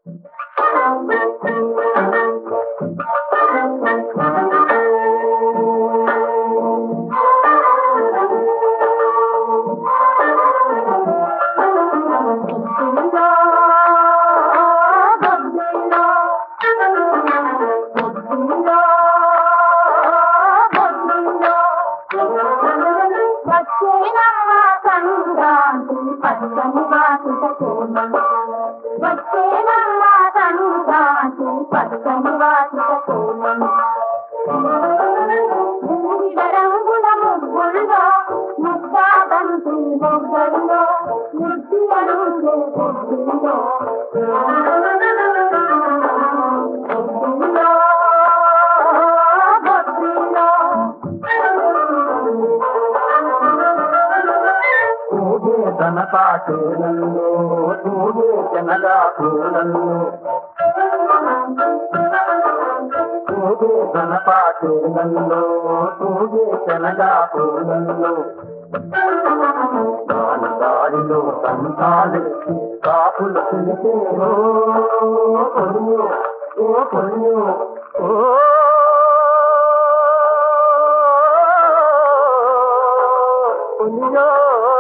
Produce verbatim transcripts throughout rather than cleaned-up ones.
పాటూలలో తూగే జనగా పూలలో తూగే ధన పాటూలలో తూగే జనగా పూలలో దాని దారిలో సంతాలెత్తి కాపులు పిలిచేరో కొరియో ఓ కొరియో ఓ కొరియో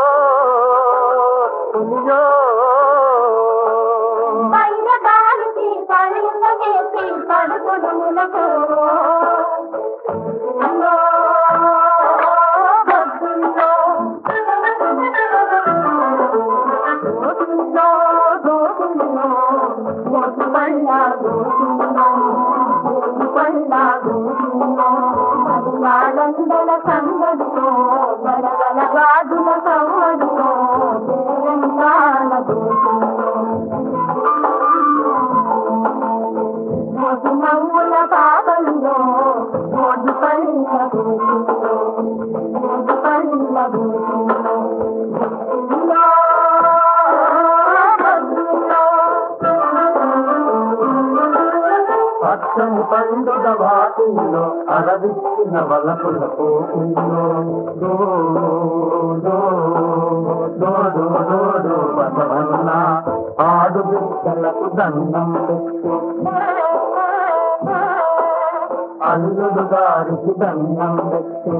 ందల సంగడితో బడగల గాజుల సంవడితో తెలంగాణ మోజు నవ్వుల పాపంలో మోజు పళ్ళ దూసులో మోజు పళ్ళ దూసులో పచ్చని పండుగ వాటిల్లో అరవిచ్చిన వలపుల పోకుల్లో దో దో దో దో దో బసవన్న ఆడు బిడ్డలకు దండం పెట్టు అల్లుడు గారికి దండం పెట్టు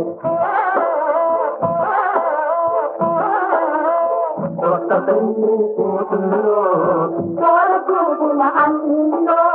కొత్త పెళ్లి కూతుల్లో అల్లులో